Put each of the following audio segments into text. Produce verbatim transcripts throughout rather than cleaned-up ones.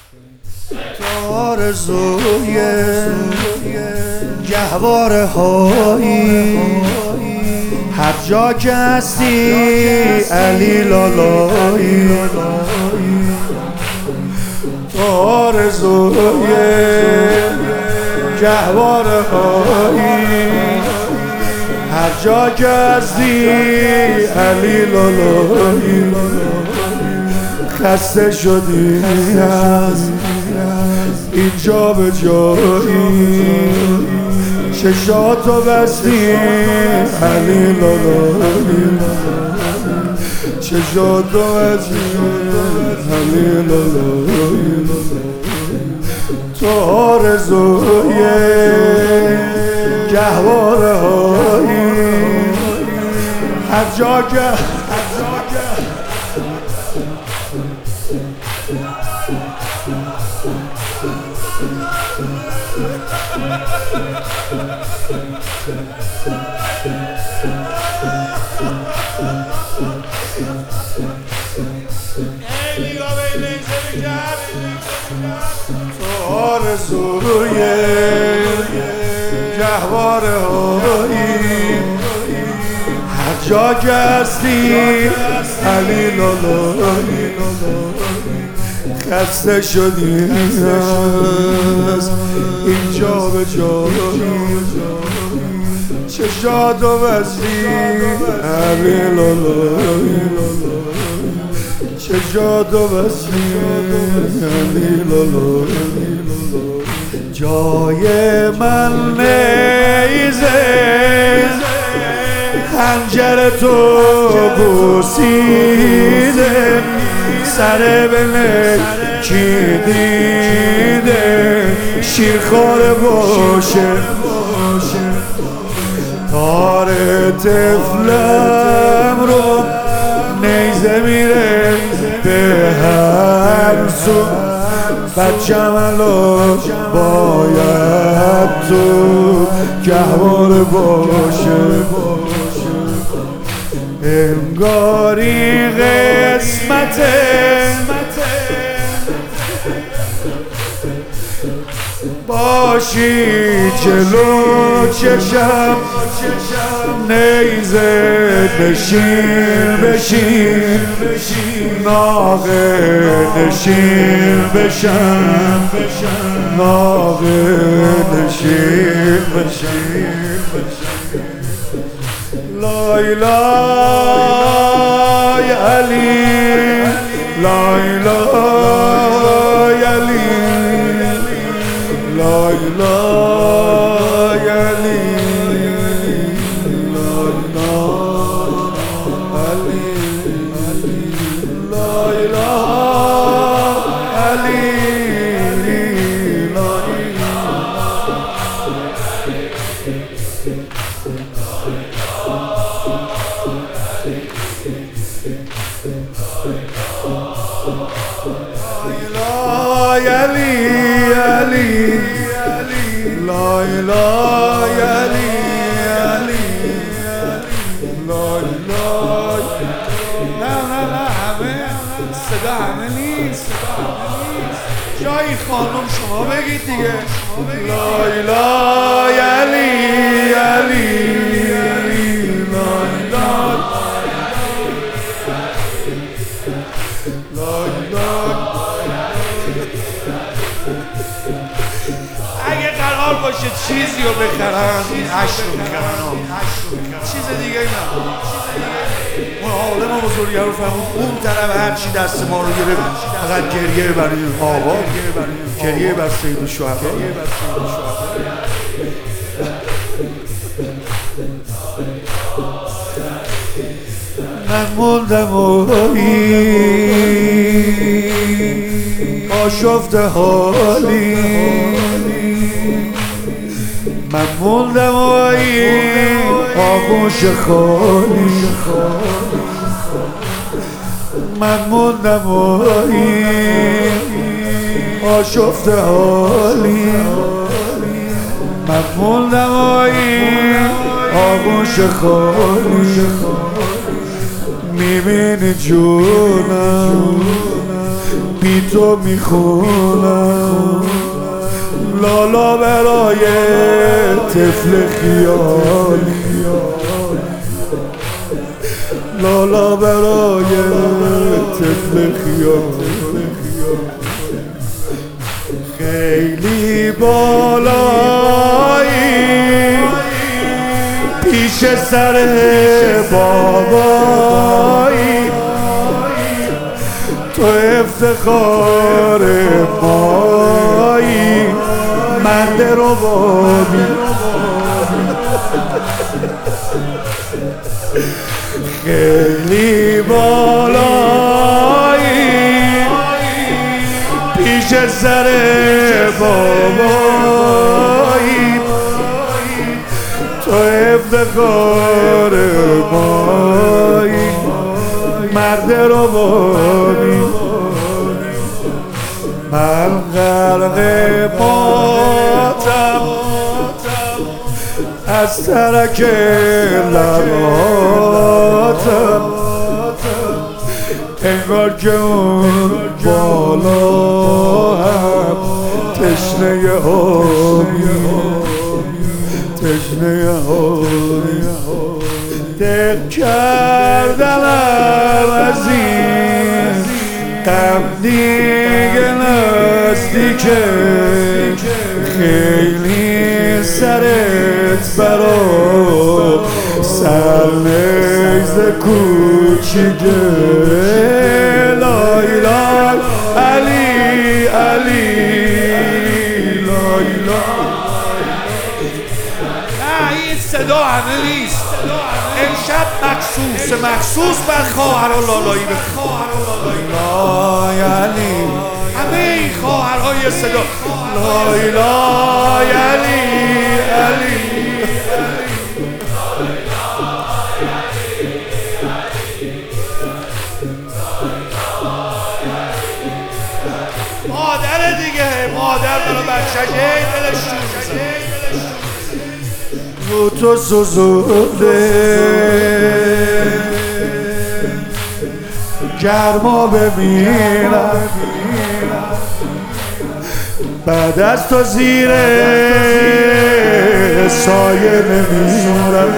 تو آرزوی گهواره هایی هر جا که هستی علی لالایی، تو آرزوی گهواره هایی هر جا که هستی علی لالایی. خسته شدی از اینجا به جایی، چشاتو بستی علی لالایی، چشاتو بستی علی لالایی. تو آرزوی گهواره هایی هر جا که تو آرزوی گهواره هایی هر جا که هستی علی لالایی. خسته شدی از اینجا به جایی، چشاتو بستی علی لالایی، چشاتو بستی علی لالایی. جای من نیزه خنجر تو بوسیده، سر بله کی دیده شیرخواره باشه، تار طفلم رو نیزه میره به هر سو، بچم الان باید تو گهواره باشه. انگاری قسمته باشی جلو چشم، نیزه بشین بشین ناقه نشین بشم، ناقه نشین بشین. لای لای علی، لای لای علی، لای لای علی، لای لای علی، لای لای علی، علی لای لای علی، علی لای لای. نه نه نه همه صدا همه نیست، جایی خانم شما بگید دیگه. لای لای علی، علی لای لای لای لای. اگه قرار باشه چیزی رو بخرن این عشق رو بخرن، چیز دیگه نه. اون عالم بزرگه رو فهمون اون طرف هرچی دست ما رو گرفت فقط گریه برای آقا، گریه بر سید الشهدا. من موندم اوهی آشفته حالی، من موندم اوهی آغوش خالی، من موندم اوهی آشفته حالی، من موندم اوهی آغوش خالی. میبینی جونم بی تو میخونم لالا برای طفل خیالی، لالا برای طفل خیالی. خیلی بالایی پیش سر بابایی، تو افتخار مایی مرد ربابی. خیلی بالایی پیش سر بابایی، تو افتخار مایی مرد ربابی. من غرق باتم از ترک لباتم، انگار که اون بالا هم تشنه آبی، تشنه آبی. دق کردنم از این غم دیگه نزدیکه، خیلی سرت برا سرنیز کوچیکه. لای لای علی علی لای لای. نه این صدا همه نیست، امشب مخصوص مخصوص بر خواهر و لالایی بخواه. لای علی همه این خواهرهای صدا لای لای علی علی. مادر دیگه، مادر برای بچه‌ش دلش شور بزنه. رو تو سوزونده گرما بمیرم، بعد از تو زیر سایه نمیرم.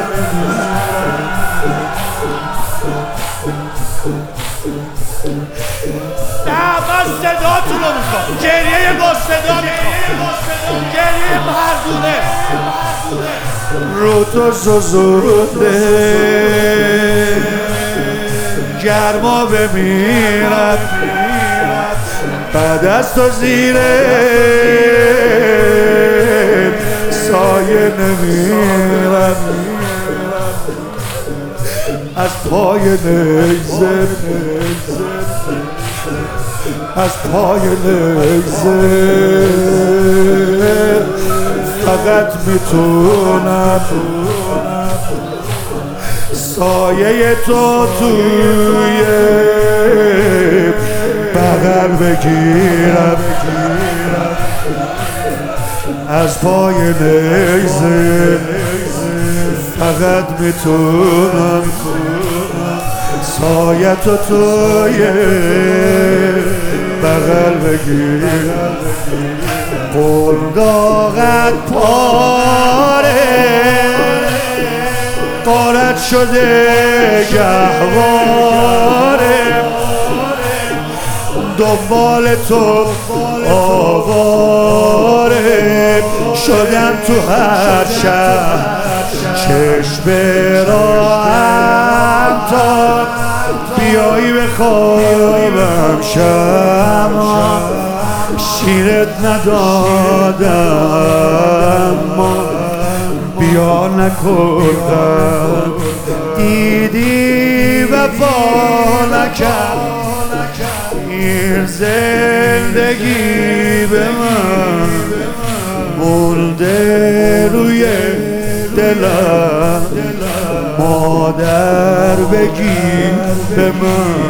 نه من صداتون رو میخوام، گریه با صدا میخوام، گریه مردونه. رو تو سوزونده گرما بمیرم، بعد از تو زیر سایه نمیرم. از پای نیزه، از پای نیزه فقط میتونم سایه تو توی بغل بگیرم. از پای نیزه فقط میتونم سایه تو توی بغل بگیرم. قلداغت پاره قارت شده گهواره، دنبال تو آواره شدم تو هر شب. چشم راهم تا بیایی به خوابم شما، شیرت ندادم بیا نکردم، دیدی وفا نکرد این زندگی به من، مونده روی دلم مادر بگی به من.